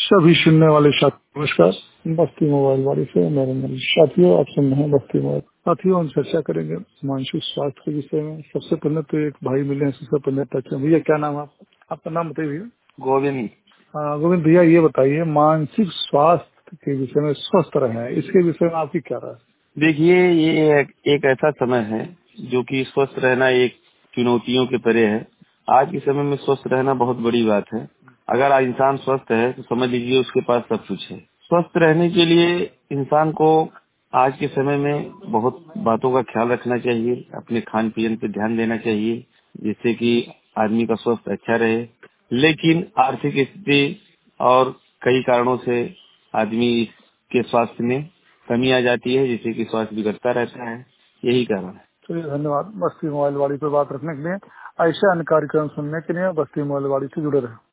सभी सुनने वाले साथी नमस्कार। बस्ती मोबाइल वाली से मेरे नाम साथियों, आप सुन रहे हैं बस्ती मोबाइल। साथियों, हम चर्चा करेंगे मानसिक स्वास्थ्य के विषय में। सबसे पहले तो एक भाई मिले हैं, सबसे पहले टच भैया, क्या नाम है आपका नाम बताइए भैया। गोविंद। गोविंद भैया, ये बताइए मानसिक स्वास्थ्य के विषय में, स्वस्थ रहे इसके विषय में आपकी क्या राय है? देखिए, ये एक ऐसा समय है जो कि स्वस्थ रहना एक चुनौतियों के परे है। आज के समय में स्वस्थ रहना बहुत बड़ी बात है। अगर आज इंसान स्वस्थ है तो समझ लीजिए उसके पास सब कुछ है। स्वस्थ रहने के लिए इंसान को आज के समय में बहुत बातों का ख्याल रखना चाहिए, अपने खान पीन पे ध्यान देना चाहिए, जिससे कि आदमी का स्वास्थ्य अच्छा रहे। लेकिन आर्थिक स्थिति और कई कारणों से आदमी के स्वास्थ्य में कमी आ जाती है, जिससे कि स्वास्थ्य बिगड़ता रहता है। यही कारण है। चलिए, धन्यवाद बस्ती मोबाइल वाली पे बात रखने के लिए। ऐसे अन्य कार्यक्रम सुनने के लिए बस्ती मोबाइल वाली से जुड़े रहे।